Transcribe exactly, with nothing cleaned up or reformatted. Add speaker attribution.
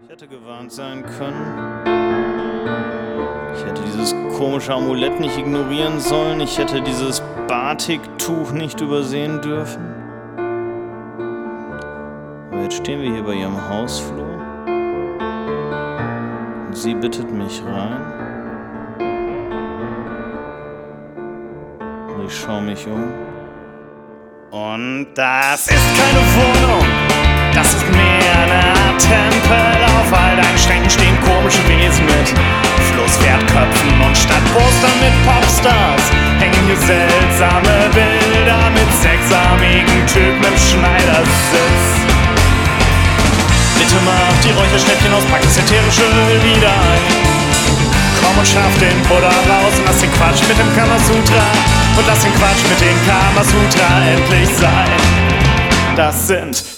Speaker 1: Ich hätte gewarnt sein können. Ich hätte dieses komische Amulett nicht ignorieren sollen. Ich hätte dieses Batiktuch nicht übersehen dürfen. Aber jetzt stehen wir hier bei ihrem Hausflur. Und sie bittet mich rein. Und ich schaue mich um. Und das ist keine Wohnung. Das ist mehr eine Art Tempel. Auf all deinen Schränken stehen komische Wesen mit Flusspferdköpfen und Stadtpostern mit Popstars. Hängen hier seltsame Bilder mit sechsarmigen Typen im Schneidersitz. Bitte mach die Räucherstäbchen aus, pack das ätherische Öl wieder ein. Komm und schaff den Buddha raus und lass den Quatsch mit dem Kamasutra und lass den Quatsch mit dem Kamasutra endlich sein. Das sind